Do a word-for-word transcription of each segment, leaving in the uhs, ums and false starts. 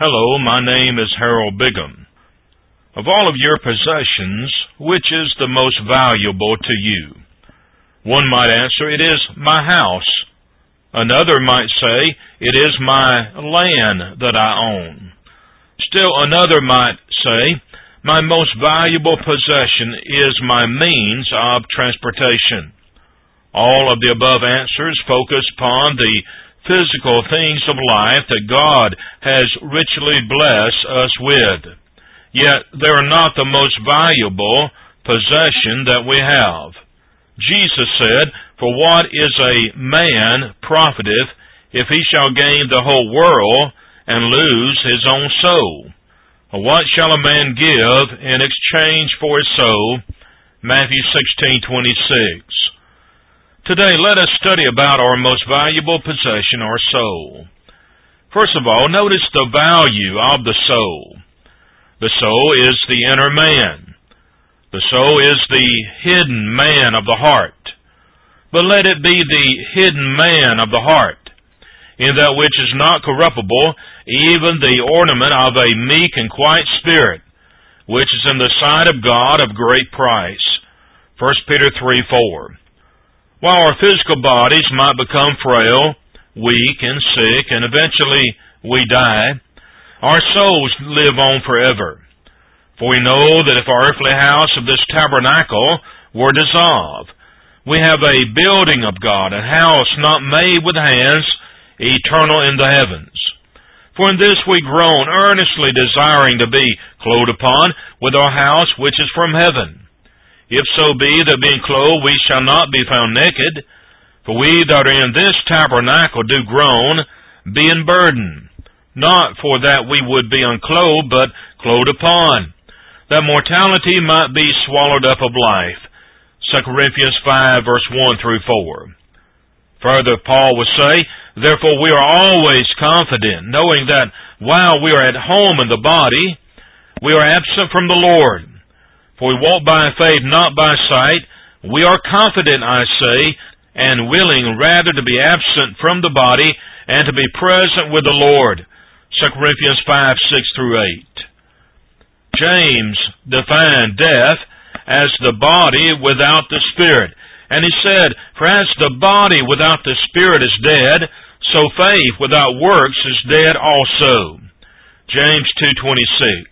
Hello, my name is Harold Bigham. Of all of your possessions, which is the most valuable to you? One might answer, it is my house. Another might say, it is my land that I own. Still another might say, my most valuable possession is my means of transportation. All of the above answers focus upon the physical things of life that God has richly blessed us with. Yet they are not the most valuable possession that we have. Jesus said, "For what is a man profiteth, if he shall gain the whole world, and lose his own soul? Or what shall a man give in exchange for his soul?" Matthew sixteen twenty-six. Today, let us study about our most valuable possession, our soul. First of all, notice the value of the soul. The soul is the inner man. The soul is the hidden man of the heart. But let it be the hidden man of the heart, in that which is not corruptible, even the ornament of a meek and quiet spirit, which is in the sight of God of great price. First Peter three four. While our physical bodies might become frail, weak, and sick, and eventually we die, our souls live on forever. For we know that if our earthly house of this tabernacle were dissolved, we have a building of God, a house not made with hands, eternal in the heavens. For in this we groan, earnestly desiring to be clothed upon with our house which is from heaven. If so be that being clothed we shall not be found naked, for we that are in this tabernacle do groan, being burdened, not for that we would be unclothed, but clothed upon, that mortality might be swallowed up of life. Second Corinthians five, verse one through four. Further, Paul will say, "Therefore we are always confident, knowing that while we are at home in the body, we are absent from the Lord. For we walk by faith, not by sight. We are confident, I say, and willing rather to be absent from the body and to be present with the Lord." Second Corinthians five, six through eight. James defined death as the body without the spirit. And he said, "For as the body without the spirit is dead, so faith without works is dead also." James two twenty-six.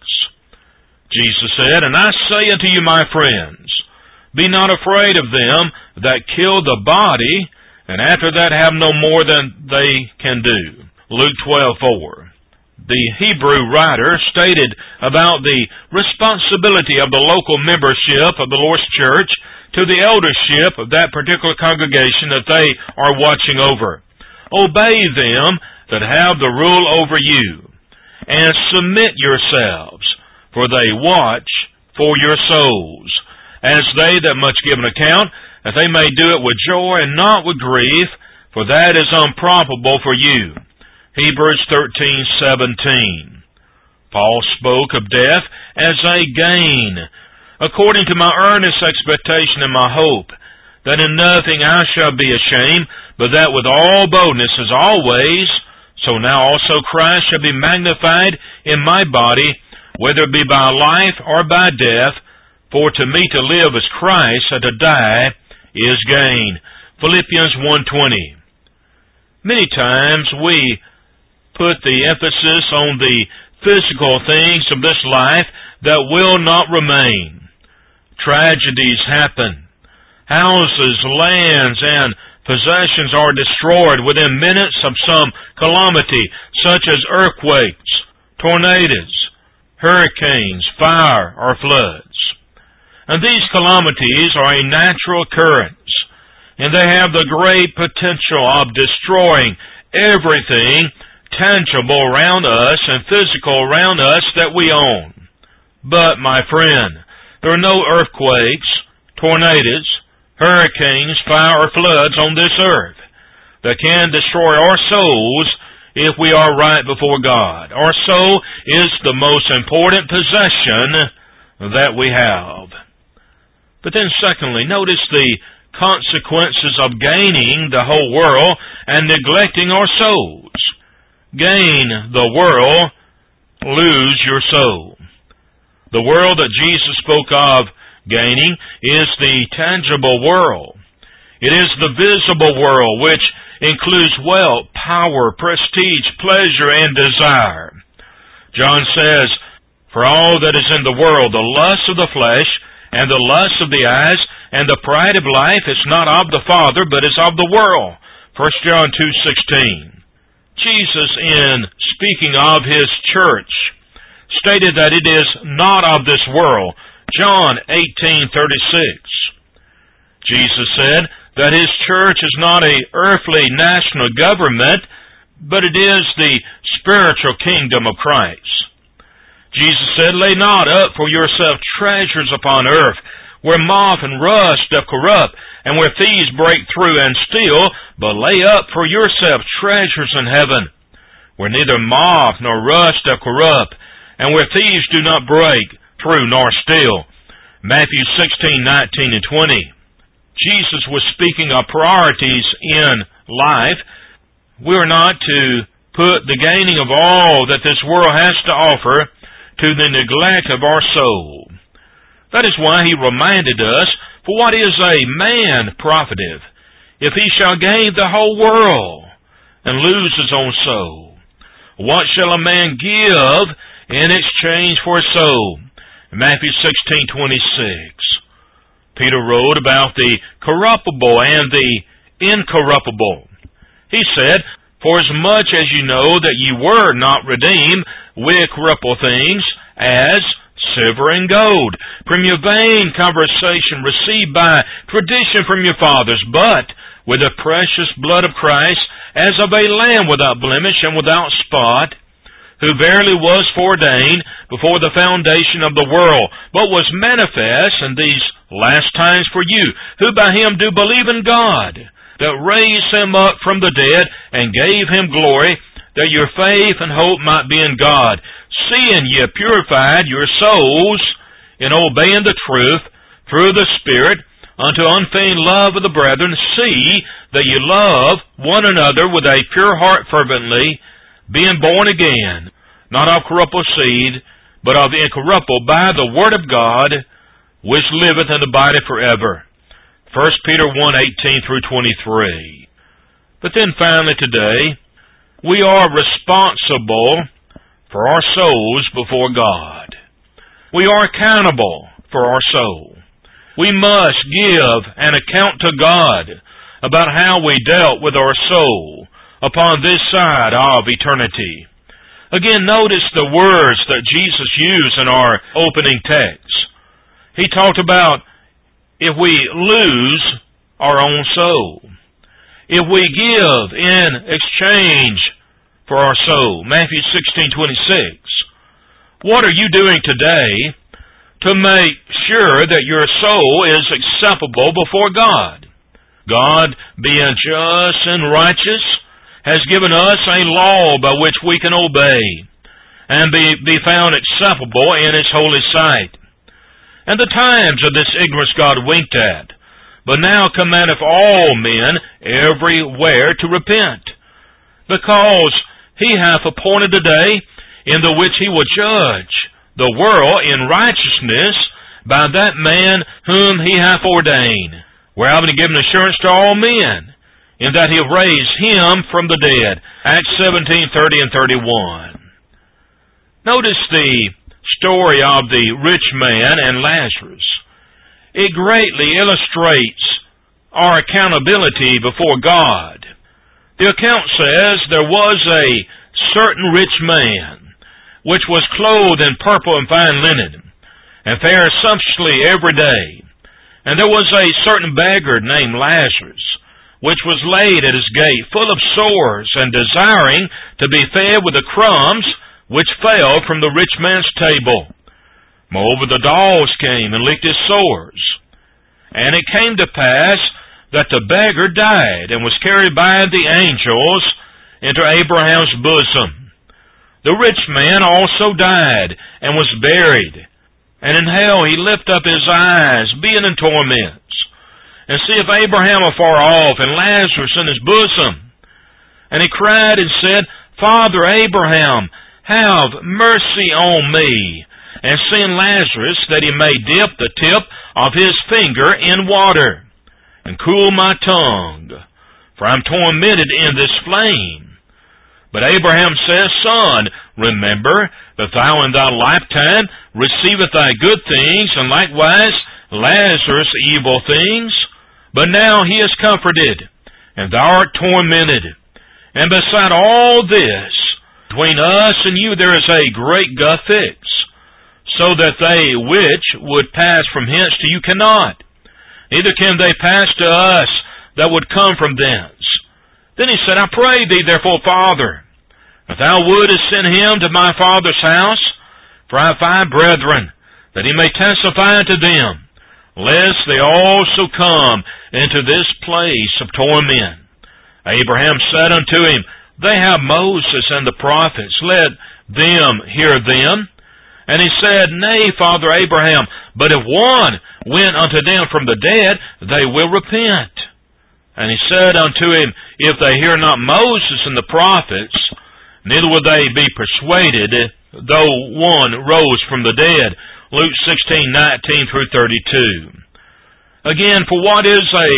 Jesus said, "And I say unto you, my friends, be not afraid of them that kill the body, and after that have no more than they can do." Luke twelve four. The Hebrew writer stated about the responsibility of the local membership of the Lord's church to the eldership of that particular congregation that they are watching over. "Obey them that have the rule over you, and submit yourselves, for they watch for your souls, as they that much give an account, that they may do it with joy and not with grief, for that is unprofitable for you." Hebrews thirteen seventeen. Paul spoke of death as a gain, "according to my earnest expectation and my hope, that in nothing I shall be ashamed, but that with all boldness as always, so now also Christ shall be magnified in my body, whether it be by life or by death, for to me to live is Christ, and to die is gain." Philippians one twenty. Many times we put the emphasis on the physical things of this life that will not remain. Tragedies happen. Houses, lands, and possessions are destroyed within minutes of some calamity, such as earthquakes, tornadoes, hurricanes, fire, or floods. And these calamities are a natural occurrence, and they have the great potential of destroying everything tangible around us and physical around us that we own. But, my friend, there are no earthquakes, tornadoes, hurricanes, fire, or floods on this earth that can destroy our souls if we are right before God. Our soul is the most important possession that we have. But then secondly, notice the consequences of gaining the whole world and neglecting our souls. Gain the world, lose your soul. The world that Jesus spoke of gaining is the tangible world. It is the visible world, which includes wealth, power, prestige, pleasure, and desire. John says, "For all that is in the world, the lust of the flesh, and the lust of the eyes, and the pride of life is not of the Father, but is of the world." First John two sixteen. Jesus, in speaking of His church, stated that it is not of this world. John eighteen thirty-six. Jesus said that His church is not an earthly national government, but it is the spiritual kingdom of Christ. Jesus said, "Lay not up for yourself treasures upon earth, where moth and rust doth corrupt, and where thieves break through and steal, but lay up for yourself treasures in heaven, where neither moth nor rust doth corrupt, and where thieves do not break through nor steal." Matthew sixteen nineteen and twenty. Jesus was speaking of priorities in life. We are not to put the gaining of all that this world has to offer to the neglect of our soul. That is why He reminded us, "For what is a man profiteth, if he shall gain the whole world, and lose his own soul? What shall a man give in exchange for his soul?" Matthew sixteen twenty-six. Peter wrote about the corruptible and the incorruptible. He said, "For as much as you know that ye were not redeemed with corruptible things, as silver and gold, from your vain conversation received by tradition from your fathers, but with the precious blood of Christ, as of a lamb without blemish and without spot, who verily was foreordained before the foundation of the world, but was manifest in these last times for you, who by Him do believe in God, that raised Him up from the dead, and gave Him glory, that your faith and hope might be in God, seeing ye have purified your souls in obeying the truth through the Spirit, unto unfeigned love of the brethren. See that ye love one another with a pure heart fervently, being born again, not of corruptible seed, but of incorruptible, by the word of God, which liveth and abideth forever. First Peter one eighteen through twenty-three. But then finally today, we are responsible for our souls before God. We are accountable for our soul. We must give an account to God about how we dealt with our soul upon this side of eternity. Again, notice the words that Jesus used in our opening text. He talked about if we lose our own soul, if we give in exchange for our soul. Matthew sixteen twenty-six. What are you doing today to make sure that your soul is acceptable before God? God, being just and righteous, has given us a law by which we can obey and be, be found acceptable in His holy sight. And the times of this ignorance God winked at, but now commandeth all men everywhere to repent, because He hath appointed a day in the which He will judge the world in righteousness by that man whom He hath ordained, whereof He given assurance to all men, in that He raised Him from the dead. Acts seventeen thirty and thirty-one. Notice the story of the rich man and Lazarus. It greatly illustrates our accountability before God. The account says there was a certain rich man, which was clothed in purple and fine linen, and fared sumptuously every day. And there was a certain beggar named Lazarus, which was laid at his gate, full of sores, and desiring to be fed with the crumbs which fell from the rich man's table. Moreover, the dogs came and licked his sores. And it came to pass that the beggar died, and was carried by the angels into Abraham's bosom. The rich man also died, and was buried. And in hell he lift up his eyes, being in torments, and seeth Abraham afar off, and Lazarus in his bosom. And he cried and said, Father Abraham, have mercy on me, and send Lazarus, that he may dip the tip of his finger in water, and cool my tongue, for I am tormented in this flame. But Abraham says, Son, remember that thou in thy lifetime receivest thy good things, and likewise Lazarus evil things. But now he is comforted, and thou art tormented. And beside all this, between us and you there is a great gulf fixed, so that they which would pass from hence to you cannot, neither can they pass to us that would come from thence. Then he said, I pray thee therefore, Father, if thou wouldest send him to my father's house, for I have five brethren, that he may testify unto them, lest they also come into this place of torment. Abraham said unto him, They have Moses and the prophets, let them hear them. And he said, Nay, Father Abraham, but if one went unto them from the dead, they will repent. And he said unto him, If they hear not Moses and the prophets, neither will they be persuaded, though one rose from the dead. Luke sixteen, nineteen through thirty-two. Again, for what is a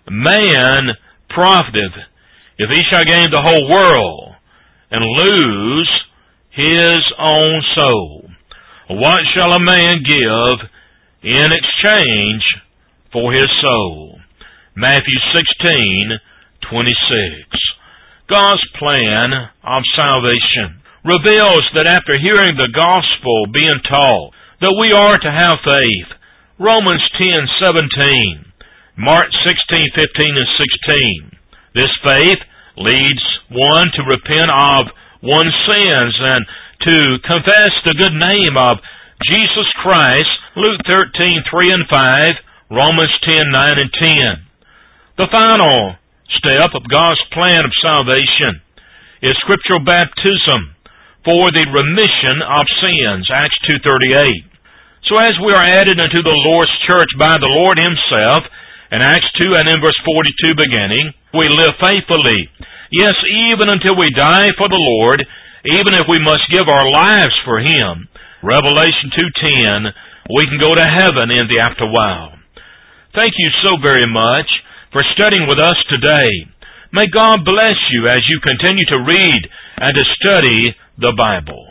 man profited, if he shall gain the whole world, and lose his own soul? What shall a man give in exchange for his soul? Matthew sixteen, twenty-six. God's plan of salvation reveals that after hearing the gospel being taught, that we are to have faith. Romans ten, seventeen, Mark sixteen, fifteen and sixteen. This faith leads one to repent of one's sins and to confess the good name of Jesus Christ, Luke thirteen, three and five, Romans ten, nine and ten. The final step of God's plan of salvation is scriptural baptism for the remission of sins, Acts two thirty-eight. So as we are added unto the Lord's church by the Lord Himself, in Acts two and in verse forty-two beginning, we live faithfully, yes, even until we die for the Lord, even if we must give our lives for Him. Revelation two ten, we can go to heaven in the afterwhile. Thank you so very much for studying with us today. May God bless you as you continue to read and to study the Bible.